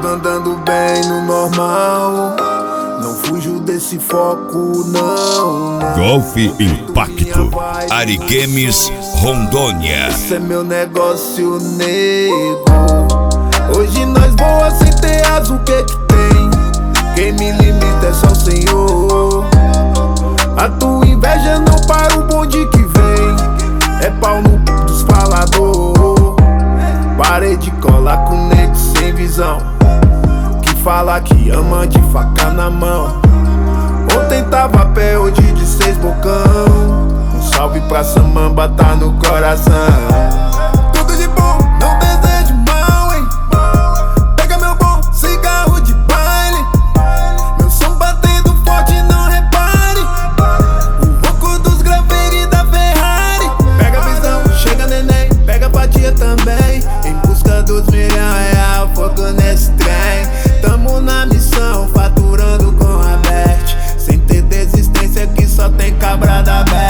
Tudo andando bem no normal, não fujo desse foco, não. Golf Impacto, Arigames, Rondônia. Esse é meu negócio, nego. Hoje nós voa sem ter asa, o que que tem? Quem me limita é só o Senhor. A tua inveja não para o bonde que vem. É pau no dos falador. Parede cola com nego sem visão, que fala que ama de faca na mão. Ontem tava a pé, hoje de 6 bocão. Um salve pra Samamba, tá no coração. Tudo de bom, não desejo mal, hein? Pega meu bom cigarro de baile. Meu som batendo forte, não repare. O ronco dos graveiros da Ferrari. Pega a visão, chega neném, pega a fatia também. Em busca dos R$1.000.000, fogo nesse trem. Tamo na missão, faturando com a Bet. Sem ter desistência que só tem cabra da best.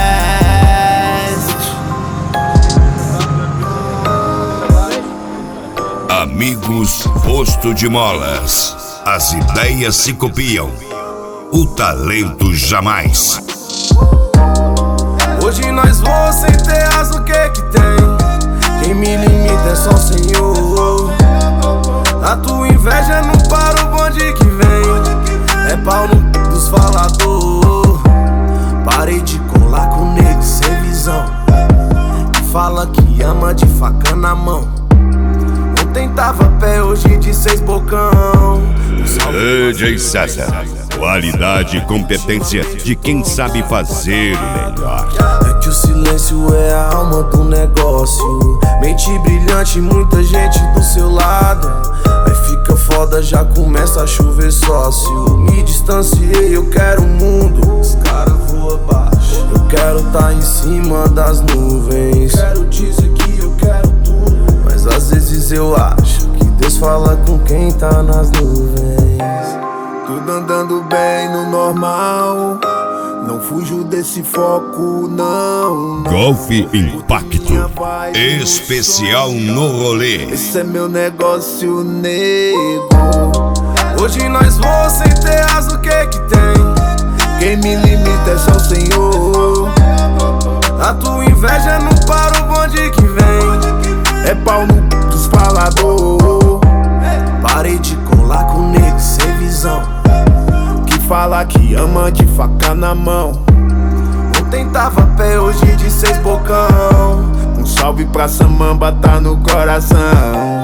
Amigos Posto de Molas. As ideias se copiam, o talento jamais. Hoje nós voamos sem ter asa, o que que tem? Quem me limita é só o Senhor. A tua inveja não para o bonde que vem. É pau no dos falador. Parei de colar com nego sem visão, que fala que ama de faca na mão. Ontem tava a pé, hoje de 6 bocão. DJ César, qualidade e competência de quem sabe fazer o melhor. É que o silêncio é a alma do negócio. Mente brilhante, muita gente do seu lado. Aí fica foda, já começa a chover sócio. Me distanciei, eu quero o mundo, os caras voam baixo. Eu quero tá em cima das nuvens. Quero dizer que eu quero tudo, mas às vezes eu acho que Deus fala com quem tá nas nuvens. Tudo andando bem no normal, não fujo desse foco, não. Golf Impacto, especial no rolê. Esse é meu negócio, nego. Hoje nós voamos sem ter asa, o que que tem? Quem me limita é só o Senhor. A tua inveja não para o bonde que vem. É pau no dos falador. Parei de colar com nego sem visão, que fala que ama de faca na mão. Ontem tava a pé, hoje de 6 bocão. Um salve pra Samamba, tá no coração.